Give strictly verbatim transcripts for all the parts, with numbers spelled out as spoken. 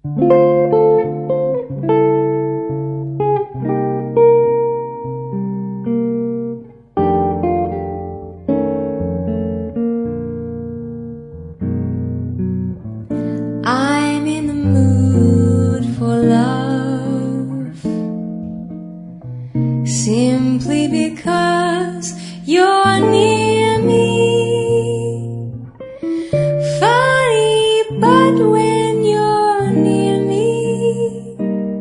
I'm in the mood for love, simply because you're near me. Funny, but when you're near me,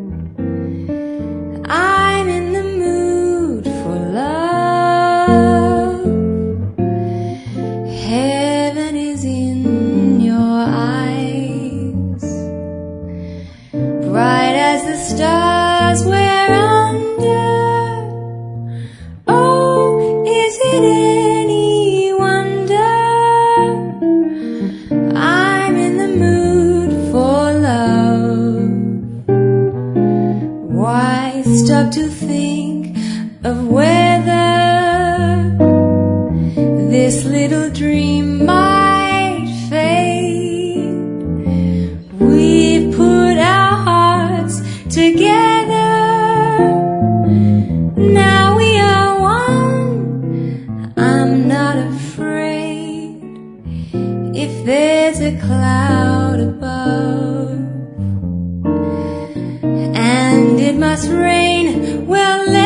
I'm in the mood for love. Heaven is in your eyes, bright as the stars we're under. Oh, is it any wonder I'm in the mood for love? Why stop to think of whether this little dream might fade? We've put our hearts together, now we are one. I'm not afraid if there's a cloud above, and it must rain, well,